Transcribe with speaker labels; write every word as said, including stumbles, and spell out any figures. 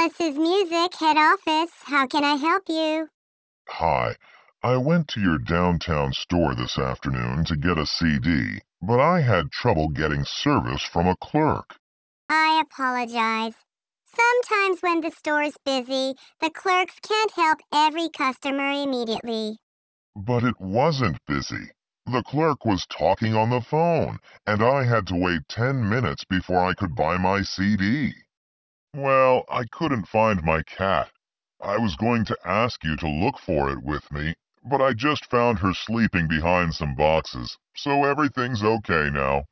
Speaker 1: This is Music Head Office. How can I help you?
Speaker 2: Hi, I went to your downtown store this afternoon to get a C D, but I had trouble getting service from a clerk.
Speaker 1: I apologize. Sometimes when the store's busy, the clerks can't help every customer immediately.
Speaker 2: But it wasn't busy. The clerk was talking on the phone, and I had to wait ten minutes before I could buy my C D. Well, I couldn't find my cat. I was going to ask you to look for it with me, but I just found her sleeping behind some boxes, so everything's okay now.